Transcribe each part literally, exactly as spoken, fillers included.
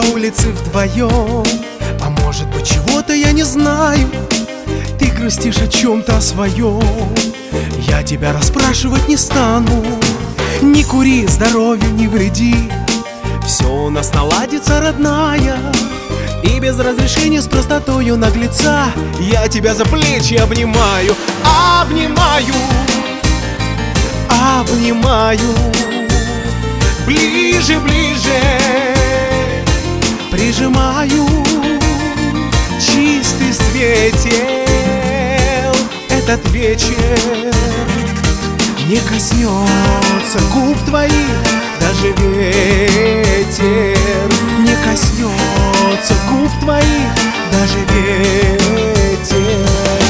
улице вдвоем, а может быть чего-то я не знаю. Ты грустишь о чем-то о своем, я тебя расспрашивать не стану. Не кури, здоровью не вреди, все у нас наладится, родная. И без разрешения с простотою наглеца я тебя за плечи обнимаю. Обнимаю, обнимаю, ближе, ближе, прижимаю. Чистый светел этот вечер не коснется губ твоих, даже ветер не коснется губ твоих, даже ветер.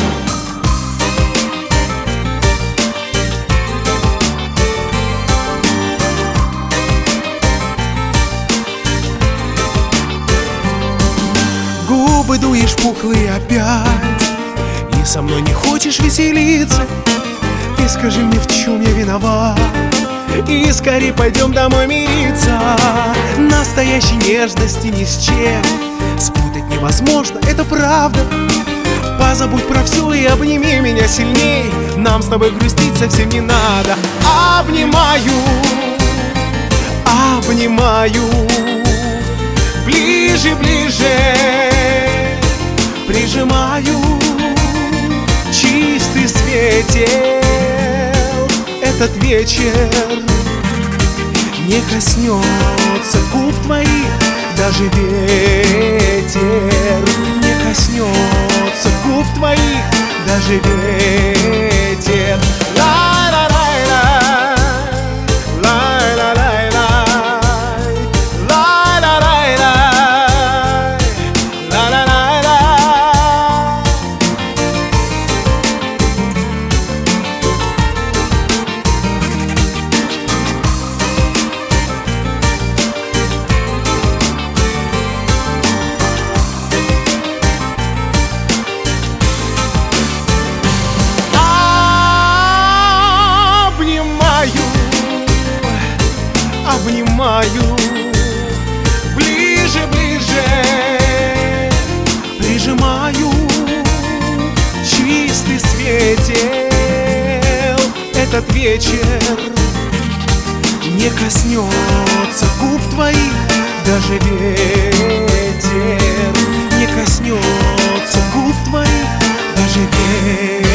Губы дуешь пухлые опять, и со мной не хочешь веселиться. Ты скажи мне, в чем я виноват, и скорее пойдем домой мириться. Настоящей нежности ни с чем спутать невозможно, это правда. Позабудь про все и обними меня сильней, нам с тобой грустить совсем не надо. Обнимаю, обнимаю, ближе, ближе, прижимаю. Чистый светел этот вечер не коснется губ твоих, даже ветер не коснется губ твоих, даже ветер. Обнимаю, ближе, ближе, прижимаю. Чистый светел этот вечер не коснется губ твоих, даже ветер не коснется губ твоих, даже ветер.